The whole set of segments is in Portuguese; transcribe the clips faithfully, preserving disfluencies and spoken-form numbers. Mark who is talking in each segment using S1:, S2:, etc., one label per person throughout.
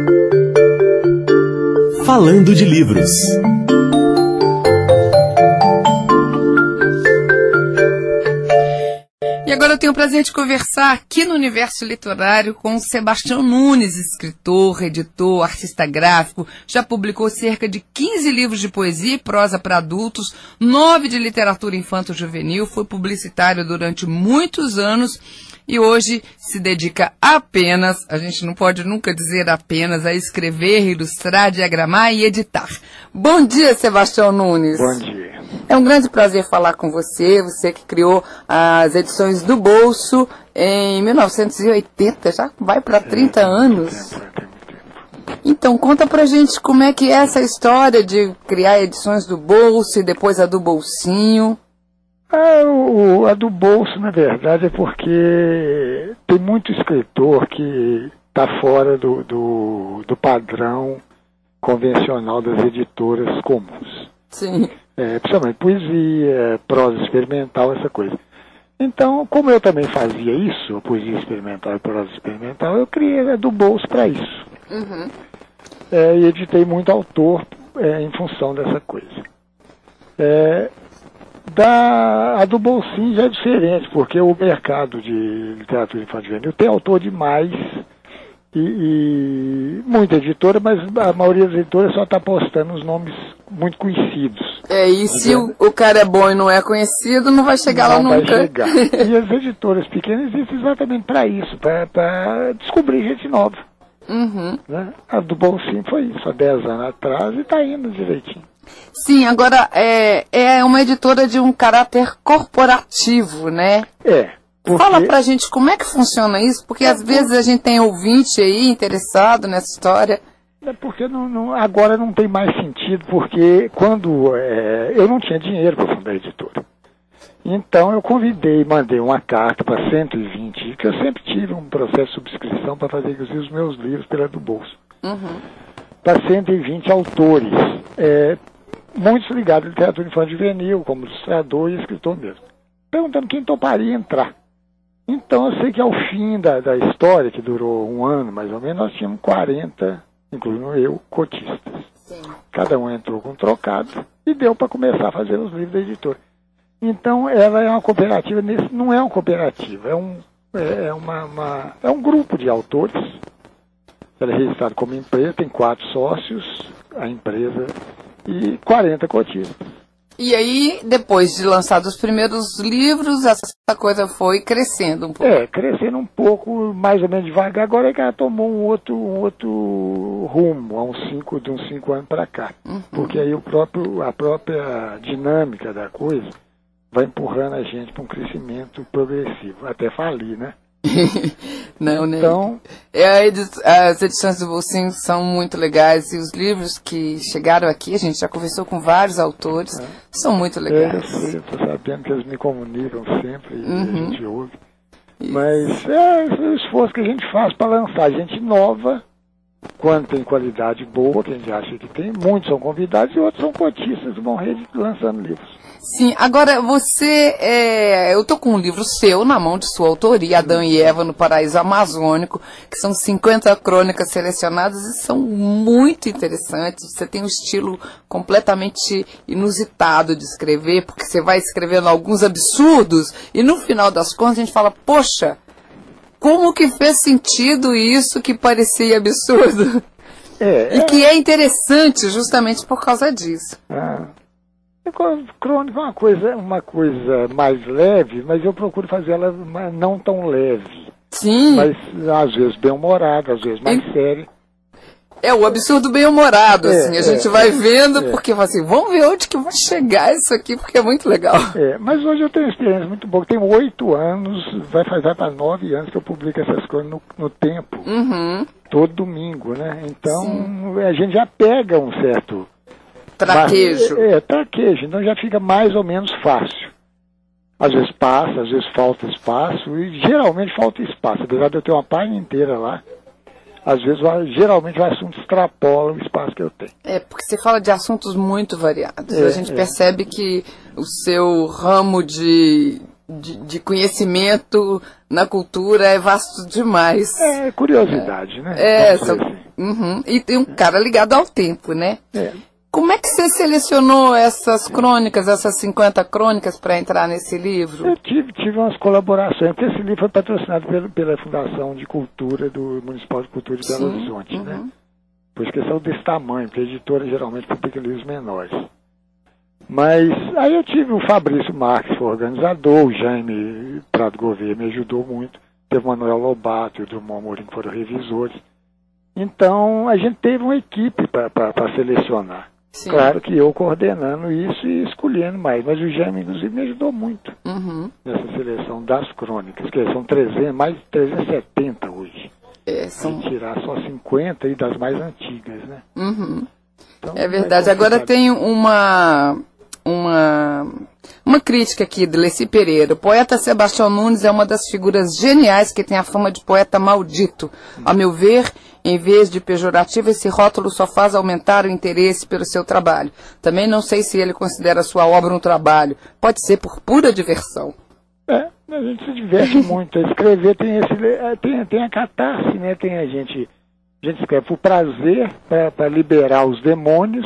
S1: Falando de livros.
S2: E agora eu tenho o prazer de conversar aqui no Universo Literário com o Sebastião Nunes, escritor, editor, artista gráfico. Já publicou cerca de quinze livros de poesia e prosa para adultos, nove de literatura infanto-juvenil, foi publicitário durante muitos anos e hoje se dedica apenas, a gente não pode nunca dizer apenas, a escrever, ilustrar, diagramar e editar. Bom dia, Sebastião Nunes.
S3: Bom dia.
S2: É um grande prazer falar com você, você que criou as edições do Bolso em mil novecentos e oitenta, já vai para trinta
S3: é,
S2: anos.
S3: Tempo, é, tem muito tempo.
S2: Então, conta pra gente como é que é essa história de criar edições do Bolso e depois a do Bolsinho.
S3: Ah, o, a do Bolso, na verdade, é porque tem muito escritor que está fora do, do, do padrão convencional das editoras comuns.
S2: Sim.
S3: É, principalmente poesia, prosa experimental, essa coisa. Então, como eu também fazia isso, poesia experimental e prosa experimental, eu criei a do Bolso para isso.
S2: Uhum.
S3: É, e editei muito autor é, em função dessa coisa. É, da, a do Bolsinho já é diferente, porque o mercado de literatura infantil-juvenil tem autor demais e, e muita editora, mas a maioria das editoras só está postando os nomes muito conhecidos.
S2: É, e se o, o cara é bom e não é conhecido, não vai chegar
S3: não
S2: lá nunca.
S3: Vai chegar. E as editoras pequenas existem exatamente para isso, para descobrir gente nova.
S2: Uhum.
S3: Né? A do Bolsinho foi isso, há dez anos atrás, e está indo direitinho.
S2: Sim, agora é, é uma editora de um caráter corporativo, né?
S3: É. Porque...
S2: Fala pra gente como é que funciona isso, porque às vezes a gente tem ouvinte aí interessado nessa história.
S3: É porque não, não, agora não tem mais sentido, porque quando é, eu não tinha dinheiro para fundar a editora. Então eu convidei, mandei uma carta para cento e vinte, que eu sempre tive um processo de subscrição para fazer inclusive os meus livros pela do Bolso.
S2: Uhum.
S3: Para cento e vinte autores, é, muitos ligados à literatura infanto-juvenil, como ilustrador e escritor mesmo, perguntando quem toparia entrar. Então eu sei que ao fim da, da história, que durou um ano mais ou menos, nós tínhamos quarenta, incluindo eu, cotistas.
S2: Sim.
S3: Cada um entrou com um trocado e deu para começar a fazer os livros da editora. Então ela é uma cooperativa, nesse, não é uma cooperativa, é um, é, é uma, uma, é um grupo de autores. Ela é registrada como empresa, tem quatro sócios, a empresa, e quarenta cotistas.
S2: E aí, depois de lançados os primeiros livros, essa coisa foi crescendo um pouco.
S3: É, crescendo um pouco, mais ou menos devagar. Agora é que ela tomou um outro, um outro rumo, há uns cinco, de uns cinco anos para cá. Uhum. Porque aí o próprio, a própria dinâmica da coisa vai empurrando a gente para um crescimento progressivo, até falir, né?
S2: Não, né?
S3: Então,
S2: é, as edições do Bolsinho são muito legais e os livros que chegaram aqui, a gente já conversou com vários autores, é. são muito legais.
S3: É, eu estou sabendo que eles me comunicam sempre e
S2: uhum.
S3: a gente ouve. Isso. Mas é, é o esforço que a gente faz para lançar gente nova, quando tem qualidade boa, que a gente acha que tem. Muitos são convidados e outros são cotistas que vão lançando livros.
S2: Sim, agora você, é, eu tô com um livro seu na mão de sua autoria, Adão e Eva no Paraíso Amazônico, que são cinquenta crônicas selecionadas e são muito interessantes. Você tem um estilo completamente inusitado de escrever, porque você vai escrevendo alguns absurdos e no final das contas a gente fala, poxa, como que fez sentido isso que parecia absurdo?
S3: É,
S2: e
S3: é...
S2: que é interessante justamente por causa disso.
S3: Ah. Crônica é uma coisa, uma coisa mais leve, mas eu procuro fazer ela não tão leve.
S2: Sim.
S3: Mas às vezes bem-humorada, às vezes mais e... séria.
S2: É, o absurdo bem-humorado, é, assim, a é, gente vai
S3: é,
S2: vendo,
S3: é.
S2: porque assim, vamos ver onde que vai chegar isso aqui, porque é muito legal.
S3: É, mas hoje eu tenho uma experiência muito boa, tem oito anos, vai fazer para nove anos que eu publico essas coisas no, no tempo,
S2: uhum.
S3: todo domingo, né? Então, sim, a gente já pega um certo...
S2: Traquejo.
S3: Mas, é, traquejo, então já fica mais ou menos fácil. Às vezes passa, às vezes falta espaço, e geralmente falta espaço, apesar de eu ter uma página inteira lá. Às vezes, geralmente, o assunto extrapola o espaço que eu tenho.
S2: É, porque você fala de assuntos muito variados.
S3: É,
S2: a gente
S3: é.
S2: percebe que o seu ramo de, de, de conhecimento na cultura é vasto demais.
S3: É curiosidade, é. né?
S2: É, são,
S3: assim.
S2: Uhum. E tem um cara ligado ao tempo, né?
S3: É.
S2: Como é que você selecionou essas crônicas, essas cinquenta crônicas, para entrar nesse livro?
S3: Eu tive, tive umas colaborações, porque esse livro foi patrocinado pelo, pela Fundação de Cultura do Municipal de Cultura de Belo Horizonte, uhum. né? Por isso que são desse tamanho, porque a editora geralmente publica livros menores. Mas aí eu tive o Fabrício Marques, foi organizador, o Jaime Prado Gouveia me ajudou muito, teve o Manuel Lobato e o Drummond Amorim que foram revisores. Então a gente teve uma equipe para selecionar. Sim. Claro que eu coordenando isso e escolhendo mais, mas o Jaime, inclusive, me ajudou muito uhum. nessa seleção das crônicas, que são trezentas, mais de trezentas e setenta hoje. É, são... tirar só cinquenta e das mais antigas, né?
S2: Uhum. Então, é verdade. É Agora tem uma, uma, uma crítica aqui de Leci Pereira. O poeta Sebastião Nunes é uma das figuras geniais que tem a fama de poeta maldito. Hum. A meu ver, em vez de pejorativo, esse rótulo só faz aumentar o interesse pelo seu trabalho. Também não sei se ele considera a sua obra um trabalho. Pode ser por pura diversão.
S3: É, a gente se diverte muito. Escrever tem, esse, tem, tem a catarse, né? Tem a gente, a gente escreve por prazer, para liberar os demônios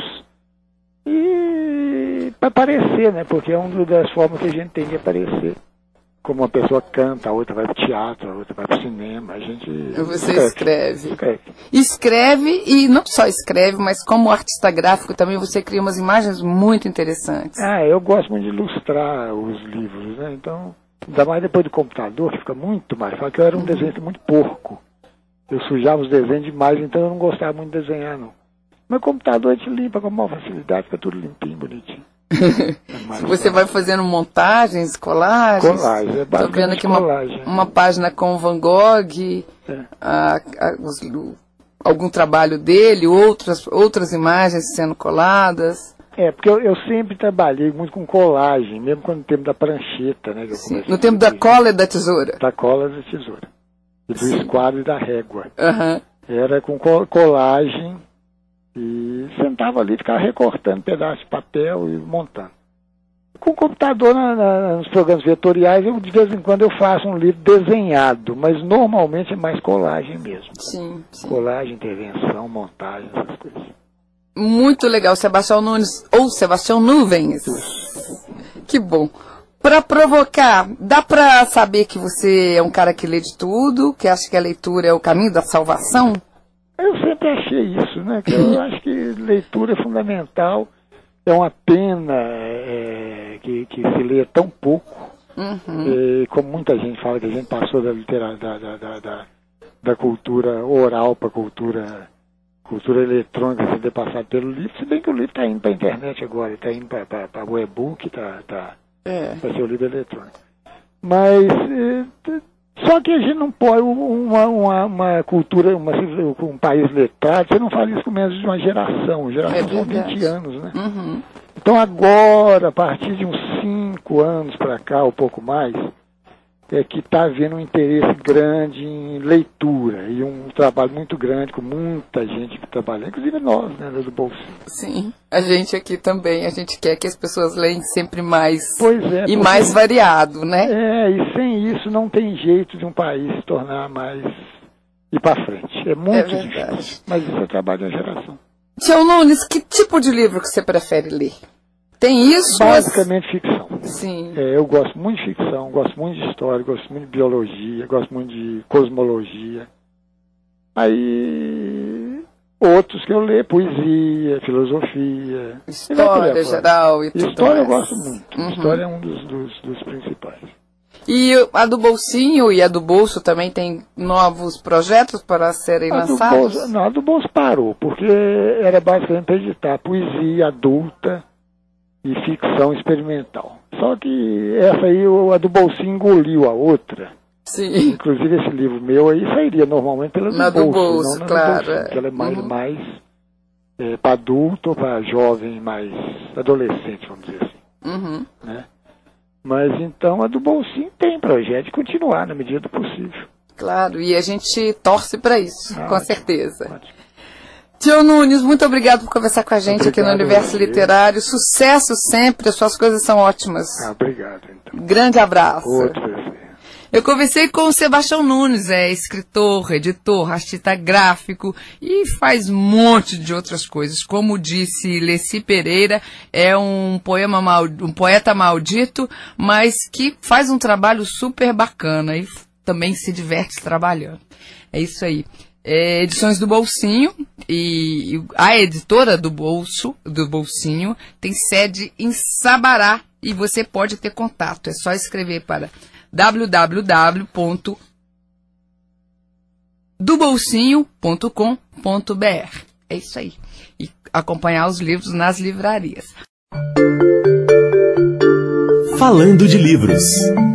S3: e para aparecer, né? Porque é uma das formas que a gente tem de aparecer. Como uma pessoa canta, a outra vai para o teatro, a outra vai para o cinema, a gente...
S2: Você escreve.
S3: escreve.
S2: Escreve, e não só escreve, mas como artista gráfico também você cria umas imagens muito interessantes.
S3: Ah, eu gosto muito de ilustrar os livros, né? Então, ainda mais depois do computador, que fica muito mais fácil, que eu era um uhum. desenhista muito porco. Eu sujava os desenhos demais, então eu não gostava muito de desenhar, não. Mas o computador a gente limpa com maior facilidade, fica tudo limpinho, bonitinho. É
S2: Você vai fazendo montagens, colagens?
S3: Colagens, é
S2: Estou vendo aqui uma,
S3: colagem.
S2: uma página com Van Gogh, é. a, a, os, algum trabalho dele, outras, outras imagens sendo coladas.
S3: É, porque eu, eu sempre trabalhei muito com colagem, mesmo quando no tempo da prancheta, né? Que eu
S2: Sim, no tempo da cola e da tesoura.
S3: Da cola e da tesoura. E do Sim. esquadro e da régua.
S2: Uhum.
S3: Era com colagem. E sentava ali, ficava recortando pedaços de papel e montando. Com o computador, na, na, nos programas vetoriais, eu, de vez em quando eu faço um livro desenhado, mas normalmente é mais colagem mesmo.
S2: Sim, sim.
S3: Colagem, intervenção, montagem, essas coisas.
S2: Muito legal, Sebastião Nunes, ou Sebastião Nuvens. Que bom. Para provocar, dá para saber que você é um cara que lê de tudo, que acha que a leitura é o caminho da salvação?
S3: Eu sempre achei isso, né? Que eu acho que leitura é fundamental. É uma pena é, que, que se lê tão pouco. Uhum. É, como muita gente fala que a gente passou da literatura, da, da, da, da cultura oral para a cultura, cultura eletrônica, sem ter passado pelo livro. Se bem que o livro está indo para a internet agora, está indo para o e-book, está tá,
S2: é.
S3: para ser o livro eletrônico. Mas... É, só que a gente não pode, uma, uma, uma cultura, uma, um país letrado, você não faz isso com menos de uma geração. Geração é são vinte anos, né?
S2: Uhum.
S3: Então agora, a partir de uns cinco anos para cá, ou pouco mais, é que está havendo um interesse grande em leitura e um trabalho muito grande, com muita gente trabalhando, inclusive nós, né, do Bolsinho.
S2: Sim, a gente aqui também, a gente quer que as pessoas leiam sempre mais
S3: pois é,
S2: e mais variado, né?
S3: É, e sem isso não tem jeito de um país se tornar mais, ir para frente. É muito
S2: é
S3: difícil, mas isso é trabalho da geração.
S2: Tio Nunes, que tipo de livro que você prefere ler? Tem isso?
S3: Basicamente ficção.
S2: Sim.
S3: É, eu gosto muito de ficção, gosto muito de história, gosto muito de biologia, gosto muito de cosmologia. Aí, outros que eu leio, poesia, filosofia.
S2: História geral e tudo
S3: História
S2: mais.
S3: eu gosto muito.
S2: Uhum.
S3: História é um dos, dos, dos principais.
S2: E a do Bolsinho e a do Bolso também tem novos projetos para serem
S3: a
S2: lançados?
S3: Do Bolso, não, a do Bolso parou, porque era basicamente para editar poesia adulta e ficção experimental. Só que essa aí, a do Bolsinho engoliu a outra.
S2: Sim.
S3: Inclusive esse livro meu aí sairia normalmente pela do
S2: na
S3: Bolso.
S2: do Bolso,
S3: não na
S2: claro.
S3: Do Bolsinho, porque ela é mais, uhum. mais é, para adulto ou para jovem, mais adolescente, vamos dizer assim.
S2: Uhum.
S3: Né? Mas então a do Bolsinho tem projeto de continuar na medida do possível.
S2: Claro, e a gente torce para isso, ah, com ótimo, certeza. Ótimo. Tio Nunes, muito obrigado por conversar com a gente obrigado aqui no Universo Literário. Sucesso sempre, as suas coisas são ótimas.
S3: Ah, obrigado, então.
S2: Grande abraço.
S3: Outro.
S2: Eu conversei com o Sebastião Nunes, é escritor, editor, artista gráfico e faz um monte de outras coisas. Como disse Leci Pereira, é um, poema mal, um poeta maldito, mas que faz um trabalho super bacana e também se diverte trabalhando. É isso aí. É, Edições do Bolsinho, e a editora do Bolso, do Bolsinho, tem sede em Sabará e você pode ter contato. É só escrever para w w w ponto do bolsinho ponto com ponto b r. É isso aí. E acompanhar os livros nas livrarias.
S1: Falando de livros.